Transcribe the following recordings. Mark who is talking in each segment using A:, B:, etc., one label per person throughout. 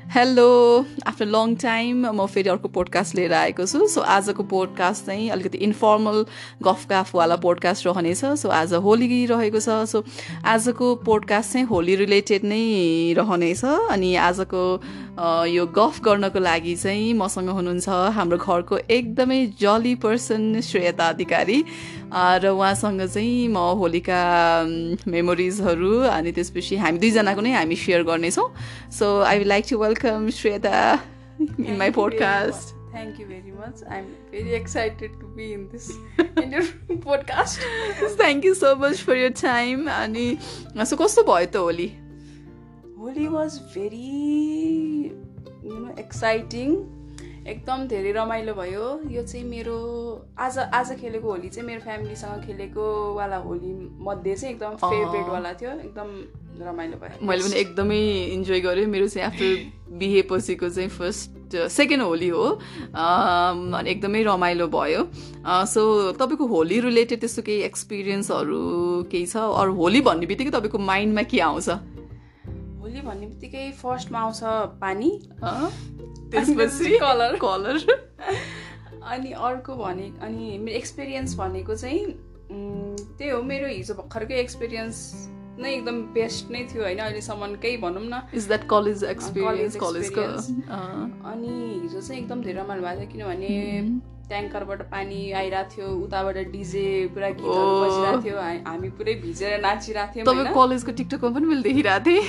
A: Hello after long time म फेरि अर्को पोडकास्ट लिएर आएको छु। सो आजको पोडकास्ट चाहिँ अलिकति इन्फर्मल गफगाफवाला पोडकास्ट रहनेछ। सो आज होली रहेको छ। सो आजको पोडकास्ट चाहिँ होली रिलेटेड नै रहनेछ। अनि आजको यो गफ गर्नको लागि चाहिँ मसँग हुनुहुन्छ हाम्रो घरको एकदमै जली पर्सन श्रेयता अधिकारी र उहाँसँग चाहिँ म होलीका मेमोरिजहरू अनि त्यसपछि हामी दुईजनाको नै हामी सेयर गर्नेछौँ। So I would like to welcome Shweta in my podcast.
B: Thank you very much. I'm very excited to be in your podcast.
A: Thank you so much for your time. अनि so कस्तो भयो त Holi?
B: Holy was very exciting. एकदम धेरै रमाइलो भयो। यो चाहिँ मेरो आज खेलेको होली चाहिँ मेरो फ्यामिलीसँग खेलेको वाला होली मध्ये चाहिँ एकदम फेभरेट वाला थियो। एकदम रमाइलो भयो।
A: मैले पनि एकदमै इन्जोय गरेँ। मेरो चाहिँ आफ्टर बिहे पछिको चाहिँ सेकेन्ड होली हो अनि एकदमै रमाइलो भयो। सो तपाईँको होली रिलेटेड त्यस्तो केही एक्सपिरियन्सहरू केही छ? अरू होली भन्ने बित्तिकै तपाईँको माइन्डमा के आउँछ?
B: होली भन्ने बित्तिकै फर्स्टमा आउँछ पानी,
A: त्यसपछि कलर
B: अनि अर्को अनि मेरो एक्सपिरियन्स भनेको चाहिँ त्यही हो। मेरो हिजो भर्खरकै एक्सपिरियन्स नै एकदम बेस्ट नै थियो होइन, अहिलेसम्म केही भनौँ न।
A: इज द्याट कलेज एक्सपिरियन्स कलेजको?
B: अनि हिजो चाहिँ एकदम धेरै रमाइलो भएको थियो किनभने ट्याङ्करबाट पानी आइरहेको थियो, उताबाट डिजे पुरा गीतहरू बजिरहेको थियो, हामी पुरै भिजेर नाचिरहेको थियौँ।
A: तपाईँ कलेजको टिकटकमा पनि मैले देखिरहेको थिएँ,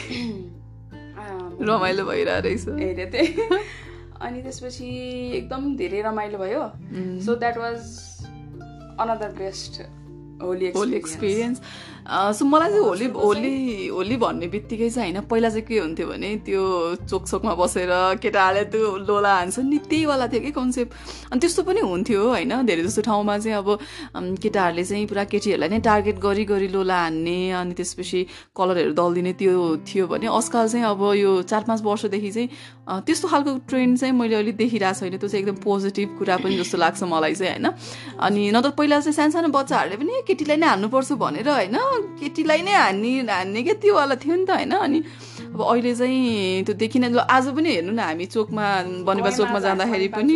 A: रमाइलो भइरहेको रहेछ
B: हेरेँ थिएँ। अनि त्यसपछि एकदम धेरै रमाइलो भयो। So that was another best Holi experience.
A: So मलाई चाहिँ होली भन्ने बित्तिकै चाहिँ होइन, पहिला चाहिँ के हुन्थ्यो भने त्यो चोकमा बसेर केटाहरूले त्यो लोला हान्छन् नि, त्यहीवाला थियो कि कन्सेप्ट। अनि त्यस्तो पनि हुन्थ्यो होइन, धेरै जस्तो ठाउँमा चाहिँ अब केटाहरूले चाहिँ पुरा केटीहरूलाई नै टार्गेट गरी लोला हान्ने अनि त्यसपछि कलरहरू दलिदिने त्यो थियो भने आजकल चाहिँ अब यो 4-5 वर्षदेखि चाहिँ त्यस्तो खालको ट्रेन्ड चाहिँ मैले अहिले देखिरहेको छैन। त्यो चाहिँ एकदम पोजिटिभ कुरा पनि जस्तो लाग्छ मलाई चाहिँ होइन। अनि नत्र पहिला चाहिँ सानो बच्चाहरूले पनि केटीलाई नै हान्नुपर्छ भनेर होइन, केटीलाई नै हान्ने के त्योवाला थियो नि त होइन। अनि अब अहिले चाहिँ त्यो देखिन आज पनि हेर्नु न, हामी बनेपा चोकमा जाँदाखेरि पनि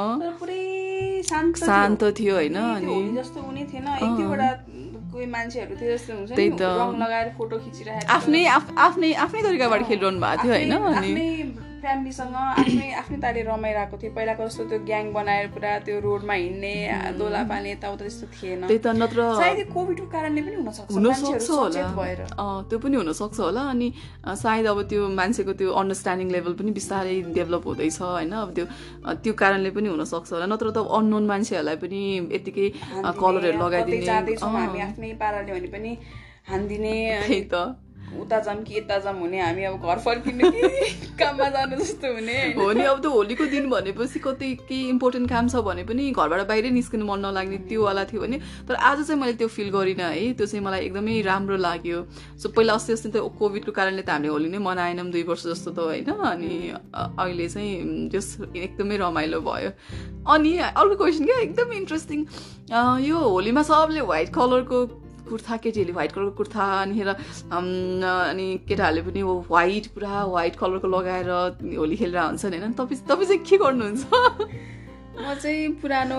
A: शान्त थियो होइन। अनि
B: जस्तो हुने थिएन, एक-दुईवटा कोही मान्छेहरू थियो जस्तो हुन्छ नि, रङ लगाएर फोटो खिचिरहेको
A: आफ्नै तरिकाबाट खेलिरहनु भएको थियो होइन। अनि
B: फ्यामिलीसँग आफ्नै ताले रमाइरहेको थियो। पहिलाको जस्तो त्यो ग्याङ बनाएर पुरा त्यो रोडमा हिँड्ने दोला पाल्ने यताउता त्यस्तो थिएन।
A: त्यही त, नत्र
B: सायद कोभिडको कारणले पनि हुनसक्छ
A: होला, त्यो पनि हुनसक्छ होला। अनि सायद अब त्यो मान्छेको त्यो अन्डरस्ट्यान्डिङ लेभल पनि बिस्तारै डेभलप हुँदैछ होइन, अब त्यो कारणले पनि हुनसक्छ होला। नत्र त अननोन मान्छेहरूलाई पनि यतिकै कलरहरू लगाइदिने,
B: हामी आफ्नै पाराले भने पनि हान्दिने,
A: त्यही त
B: उता जाम कि यता जाम हुने, हामी अब घर फर्किनु कि काममा जानु जस्तो हुने
A: हो नि। अब त होलीको दिन भनेपछि कतै केही इम्पोर्टेन्ट काम छ भने पनि घरबाट बाहिरै निस्किनु मन नलाग्ने त्योवाला थियो भने। तर आज चाहिँ मैले त्यो फिल गरिनँ है, त्यो चाहिँ मलाई एकदमै राम्रो लाग्यो। सो पहिला अस्ति त कोभिडको कारणले त हामीले होली नै मनाएनौँ 2 वर्ष जस्तो त होइन। अनि अहिले चाहिँ जस एकदमै रमाइलो भयो। अनि अर्को क्वेसन क्या, एकदम इन्ट्रेस्टिङ, यो होलीमा सबले व्हाइट कलरको कुर्ता, केटीहरूले व्हाइट कलरको कुर्ता अनि केटाहरूले पनि पुरा व्हाइट कलरको लगाएर होली खेलेर हुन्छन् होइन। तपाईँ चाहिँ के गर्नुहुन्छ?
B: म चाहिँ पुरानो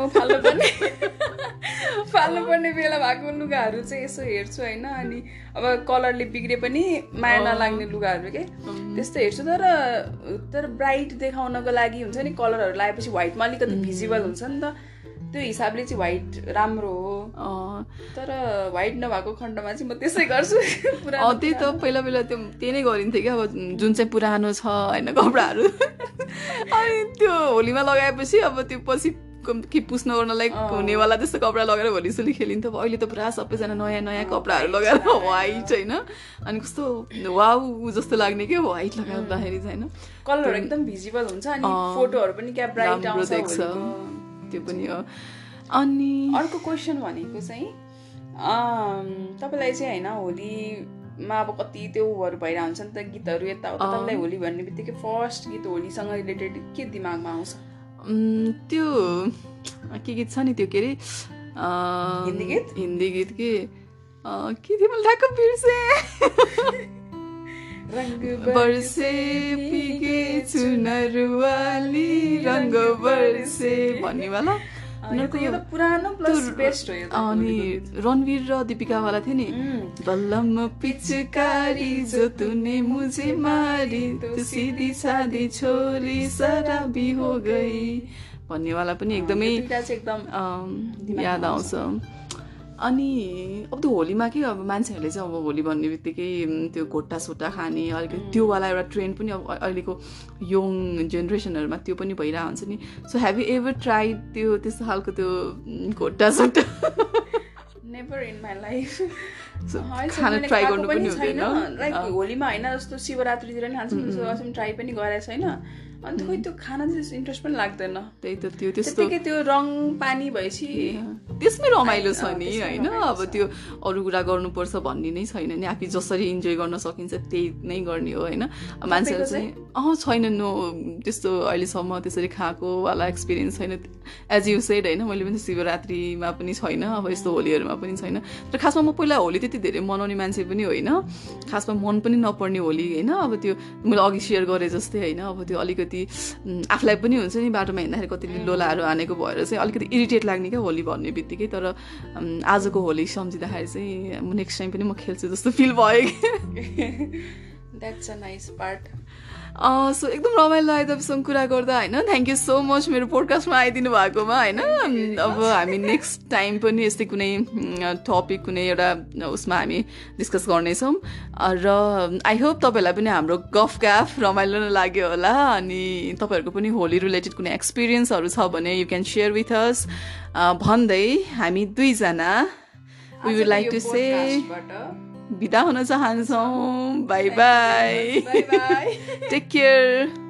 B: फाल्नु पर्ने बेला भएको लुगाहरू चाहिँ यसो हेर्छु होइन। अनि अब कलरले बिग्रे पनि माया नलाग्ने लुगाहरू के त्यस्तो हेर्छु। तर ब्राइट देखाउनको लागि हुन्छ नि, कलरहरू लगाएपछि व्हाइटमा अलिकति भिजिबल हुन्छ नि त, त्यो हिसाबले चाहिँ व्हाइट राम्रो हो। तर व्हाइट नभएको खण्डमा चाहिँ म त्यसै गर्छु।
A: त्यही त, पहिला त्यही नै गरिन्थ्यो क्या, अब जुन चाहिँ पुरानो छ होइन कपडाहरू अनि त्यो होलीमा लगाएपछि अब त्यो पछि कि पुस्न गर्नलाई हुनेवाला त्यस्तो कपडा लगाएर होलीसोली खेलिन्थ्यो। अब अहिले त पुरा सबैजना नयाँ कपडाहरू लगाएर व्हाइट होइन, अनि कस्तो वाउ जस्तो लाग्ने क्या व्हाइट लगाउँदाखेरि चाहिँ होइन।
B: कलर एकदम भिजिबल हुन्छ अनि फोटोहरू पनि क्या ब्राइट आउँछ,
A: त्यो पनि हो। अनि
B: अर्को क्वेसन भनेको चाहिँ तपाईँलाई चाहिँ होइन होलीमा अब कति त्यो उयोहरू भइरहेको हुन्छ नि त, गीतहरू यताउता, तपाईँलाई होली भन्ने बित्तिकै फर्स्ट गीत होलीसँग रिलेटेड के दिमागमा आउँछ?
A: त्यो के गीत छ नि, त्यो के अरे हिन्दी गीत के थियो मैले ठ्याक्क बिर्सेँ।
B: रंग
A: बर्से पिगे चुनरुवाली रंग बर्से भन्नेवाला
B: यो त पुरानो प्लस बेस्ट हो यो त
A: अनि रणवीर र दीपिकावाला थियो नि बल्लम पिचकारी जो तूने मुझे मारी तू सीधी सादी छोरी शराबी हो गई भन्नेवाला पनि एकदमै याद आउँछ अनि अब त्यो होलीमा के अब मान्छेहरूले चाहिँ अब होली भन्ने बित्तिकै त्यो घोट्टा सोट्टा खाने अलिकति त्योवाला एउटा ट्रेन्ड पनि अब अहिलेको यङ जेनेरेसनहरूमा त्यो पनि भइरहेको हुन्छ नि so have you ever tried त्यो त्यस्तो खालको त्यो घोट्टा सोट्टा
B: नेभर इन माई लाइफ
A: खाना ट्राई गर्नु पनि हुँदैन
B: लाइक होलीमा होइन जस्तो शिवरात्रितिर नि खान्छ ट्राई पनि गरेको छैन अन्त खोइ त्यो खाना चाहिँ इन्ट्रेस्ट पनि लाग्दैन
A: त्यही त त्यो त्यस्तो
B: त्यो रङ पानी भएपछि
A: त्यसमै रमाइलो छ नि होइन अब त्यो अरू कुरा गर्नुपर्छ भन्ने नै छैन नि आफै जसरी इन्जोय गर्न सकिन्छ त्यही नै गर्ने हो होइन मान्छेहरू चाहिँ छैन नो त्यस्तो अहिलेसम्म त्यसरी खाएको वाला एक्सपिरियन्स छैन एज यु सेड होइन मैले पनि शिवरात्रिमा पनि छैन अब यस्तो होलीहरूमा पनि छैन तर खासमा म पहिला होली त्यति धेरै मनाउने मान्छे पनि होइन खासमा मन पनि नपर्ने होली होइन अब त्यो मैले अघि सेयर गरेँ जस्तै होइन अब त्यो अलिकति आफूलाई पनि हुन्छ नि बाटोमा हिँड्दाखेरि कति लोलाहरू हानेको भएर चाहिँ अलिकति इरिटेट लाग्ने क्या होली भन्ने बित्तिकै तर आजको होली सम्झिँदाखेरि चाहिँ म नेक्स्ट टाइम पनि म खेल्छु जस्तो फिल भयो
B: that's a nice part
A: so एकदम रमाइलो लाग्यो तपाईँसँग कुरा गर्दा होइन थ्याङ्क यू सो मच मेरो पोडकास्टमा आइदिनु भएकोमा होइन अब हामी नेक्स्ट टाइम पनि यस्तै कुनै टपिक कुनै एउटा उसमा हामी डिस्कस गर्नेछौँ र आई होप तपाईँहरूलाई पनि हाम्रो गफ ग्याफ रमाइलो नै लाग्यो होला अनि तपाईँहरूको पनि होली रिलेटेड कुनै एक्सपिरियन्सहरू छ भने you can share with us भन्दै हामी दुईजना we would like to say बिदा हुन चाहन्छौँ बाई बाई टेक केयर